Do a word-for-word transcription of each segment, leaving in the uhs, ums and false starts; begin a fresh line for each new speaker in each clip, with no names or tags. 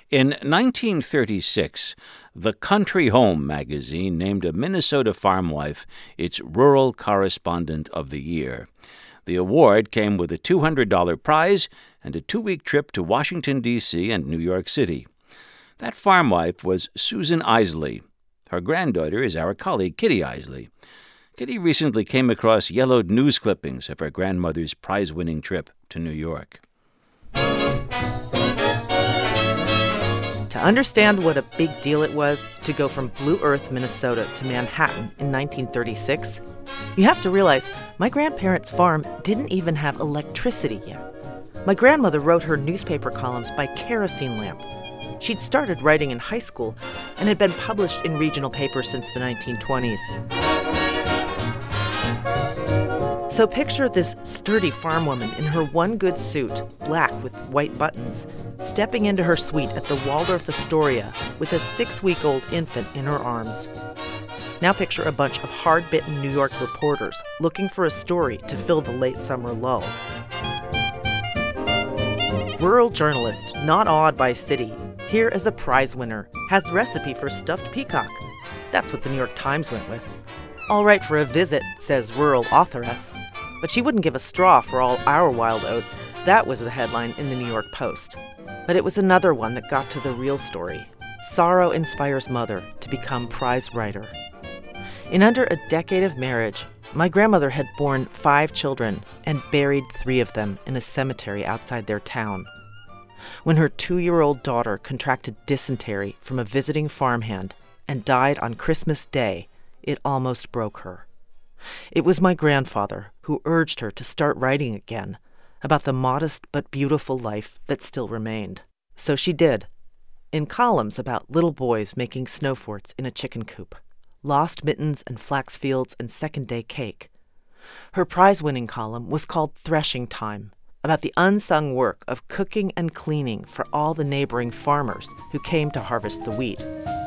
In nineteen thirty-six, the Country Home magazine named a Minnesota farm wife its Rural Correspondent of the Year. The award came with a two hundred dollars prize and a two-week trip to Washington, D C and New York City. That farm wife was Susan Isley. Her granddaughter is our colleague, Kitty Isley. Kitty recently came across yellowed news clippings of her grandmother's prize-winning trip to New York.
To understand what a big deal it was to go from Blue Earth, Minnesota to Manhattan in nineteen thirty-six, you have to realize my grandparents' farm didn't even have electricity yet. My grandmother wrote her newspaper columns by kerosene lamp. She'd started writing in high school and had been published in regional papers since the nineteen twenties. So picture this sturdy farm woman in her one good suit, black with white buttons, stepping into her suite at the Waldorf Astoria with a six-week-old infant in her arms. Now picture a bunch of hard-bitten New York reporters looking for a story to fill the late summer lull. Rural journalist, not awed by city, here as a prize winner, has the recipe for stuffed peacock. That's what the New York Times went with. All right for a visit, says rural authoress. But she wouldn't give a straw for all our wild oats. That was the headline in the New York Post. But it was another one that got to the real story. Sorrow inspires mother to become prize writer. In under a decade of marriage, my grandmother had borne five children and buried three of them in a cemetery outside their town. When her two-year-old daughter contracted dysentery from a visiting farmhand and died on Christmas Day, it almost broke her. It was my grandfather who urged her to start writing again about the modest but beautiful life that still remained. So she did, in columns about little boys making snow forts in a chicken coop, lost mittens and flax fields and second-day cake. Her prize-winning column was called Threshing Time, about the unsung work of cooking and cleaning for all the neighboring farmers who came to harvest the wheat.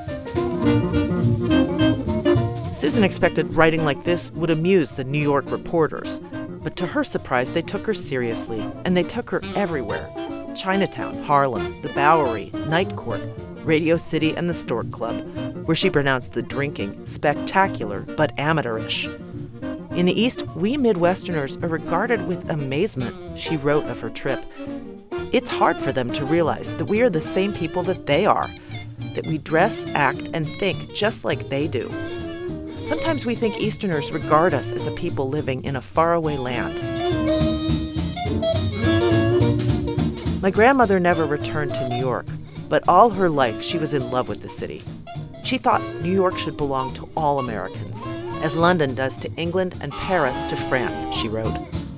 Susan expected writing like this would amuse the New York reporters, but to her surprise, they took her seriously, and they took her everywhere. Chinatown, Harlem, the Bowery, Night Court, Radio City, and the Stork Club, where she pronounced the drinking spectacular but amateurish. In the East, we Midwesterners are regarded with amazement, she wrote of her trip. It's hard for them to realize that we are the same people that they are, that we dress, act, and think just like they do. Sometimes we think Easterners regard us as a people living in a faraway land. My grandmother never returned to New York, but all her life she was in love with the city. She thought New York should belong to all Americans, as London does to England and Paris to France, she wrote.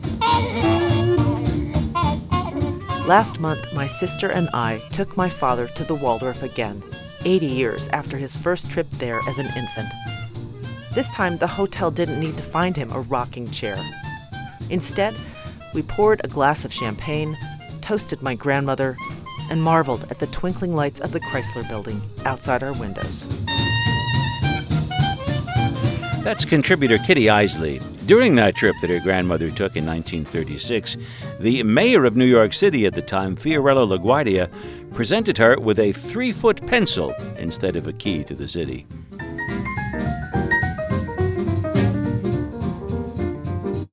Last month, my sister and I took my father to the Waldorf again, eighty years after his first trip there as an infant. This time, the hotel didn't need to find him a rocking chair. Instead, we poured a glass of champagne, toasted my grandmother, and marveled at the twinkling lights of the Chrysler Building outside our windows.
That's contributor Kitty Isley. During that trip that her grandmother took in nineteen thirty-six, the mayor of New York City at the time, Fiorello LaGuardia, presented her with a three-foot pencil instead of a key to the city.